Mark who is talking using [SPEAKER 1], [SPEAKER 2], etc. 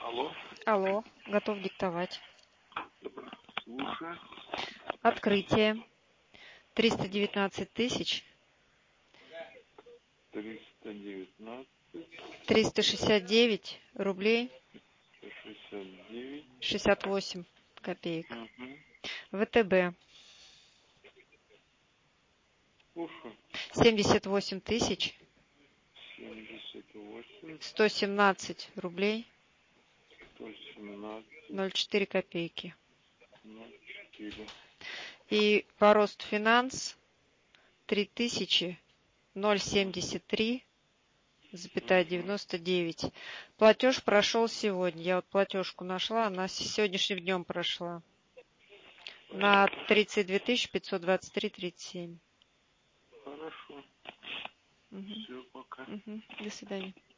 [SPEAKER 1] Алло.
[SPEAKER 2] Алло, готов диктовать.
[SPEAKER 1] Слушаю.
[SPEAKER 2] Открытие. 319 тысяч
[SPEAKER 1] 319,
[SPEAKER 2] 369 рублей
[SPEAKER 1] 169.
[SPEAKER 2] 68 копеек.
[SPEAKER 1] Угу.
[SPEAKER 2] ВТБ.
[SPEAKER 1] Слушаю.
[SPEAKER 2] 78 тысяч
[SPEAKER 1] 78,
[SPEAKER 2] 117 рублей
[SPEAKER 1] 117,
[SPEAKER 2] 04 копейки.
[SPEAKER 1] 04.
[SPEAKER 2] И по Ростфинанс 3073,99. Платеж прошел сегодня. Я вот платежку нашла, она сегодняшним днем прошла. На 32 523,37.
[SPEAKER 1] Хорошо.
[SPEAKER 2] Угу.
[SPEAKER 1] Все, пока.
[SPEAKER 2] Угу. До свидания.